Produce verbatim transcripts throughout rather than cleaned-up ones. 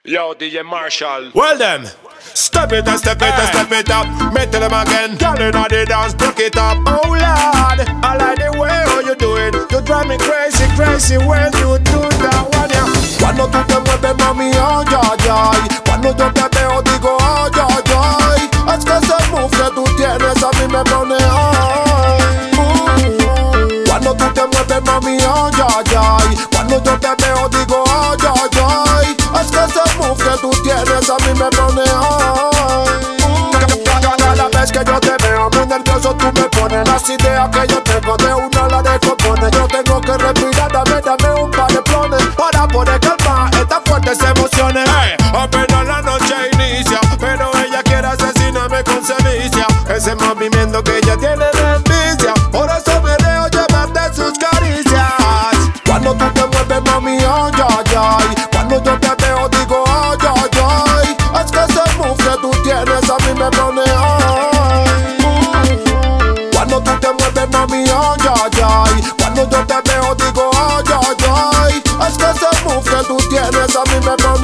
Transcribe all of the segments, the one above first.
Yo, D J Marshall. Well then, step it and step it and step it up. Meet them again, girl inna the dance, break it up. Oh Lord, I like the way how you do it. You drive me crazy, crazy when you do that one, yeah. Cuando tú te mueves, mami, oh, ay, ay. Cuando yo te veo, digo, oh, ay, ay. Es que ese move que tú tienes a mí me pone, ay. Uh. Cuando tú te mueves, mami, oh, ay, ay. Cuando yo te veo, digo, oh, ay, ay. Es que ese move que tú tienes a mí me pone, ay. Cada vez que yo te veo muy nervioso tú me pones. Las ideas que yo tengo de una la descompone. Yo tengo que respirar, dame, dame un par de plones para poder calmar estas fuertes emociones. Hey, apenas la noche inicia, pero ella quiere asesinarme con sevicia. Ese movimiento que ella tiene de envidia, por eso me dejo llevar de sus caricias. Cuando tú te mueves, mami, ay, ay, ay. Cuando yo te veo digo, ay, ay, ay. Es que ese move que tú tienes a mí me pone, ay. Cuando tú te mueves, mami, ay, ay, ay. Cuando yo te veo digo, ay, ay, ay. Es que ese move que tú tienes a mí me pone,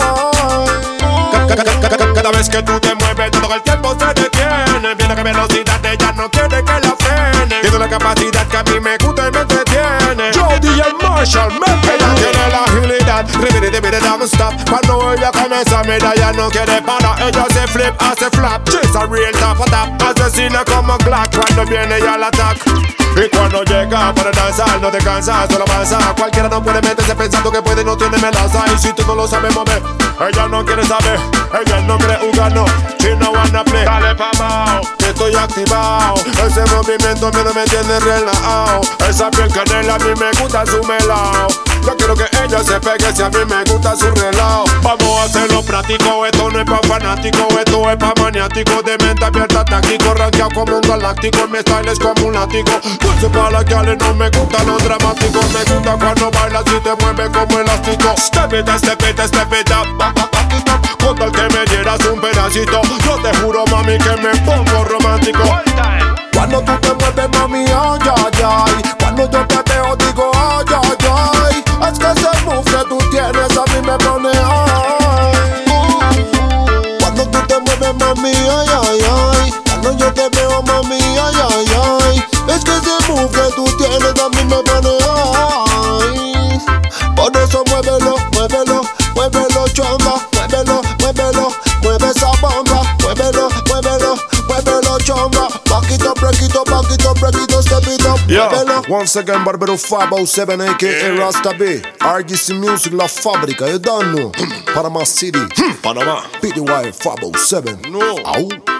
ay. Cada vez que tú te mueves todo el tiempo se detiene. Viendo que velocidad ella no quiere que la frene. Tiene una capacidad que a mí me gusta y me entretiene. Yo, D J Marshall, me ella tiene la agilidad. Ribiri, ribiri, don't stop. Cuando ella comienza a mirar, ella no quiere parar. Ella se flip, hace flap. She's a real top of top. Asesina como Glock cuando viene ella la ataca. Y cuando llega para danzar no te cansas, solo avanza. Cualquiera no puede meterse pensando que puede, no tiene melaza. Y si tú no lo sabes mover, ella no quiere saber. Ella no quiere jugar, no, she no wanna play. Dale pa' bao, que estoy activado. Ese movimiento a mí no me tiene relajado. Esa piel canela a mí me gusta su melao. Yo quiero que ella se pegue si a mí me gusta su relajo. Vamos a hacerlo práctico, esto no es pa' fanático. Esto es pa' maniático, de mente abierta, táctico. Rankeado como un galáctico, mi style es como un látigo. Dulce para las gales, no me gusta lo dramático. Me gusta cuando bailas y te mueves como elástico. Step it, step it, step it up. Con tal que me dieras un pedacito, yo te juro, mami, que me pongo romántico. Cuando tú te mueves, mami, ay, ay, ay. Cuando yo te veo, digo, ay, ay, ay. Es que ese move que tú tienes a mí me pone, ay. Cuando tú te mueves, mami, ay, ay, ay. Cuando yo te veo, mami, ay, ay, ay. Es que ese move que tú tienes a mí me pone, ay. Por eso muévelo, muévelo, muévelo, chamba. Muévelo, muévelo, mueve esa bomba. Muévelo, muévelo, muévelo, chamba. Back it up, break it up, back it up, break it up, step it up. Yeah, muévelo. once again, Barbero five oh seven, a k a. Yeah. Rasta B. R G C Music, La Fábrica, you don't know. Panama City, Panama. P D Y five oh seven. No. Au.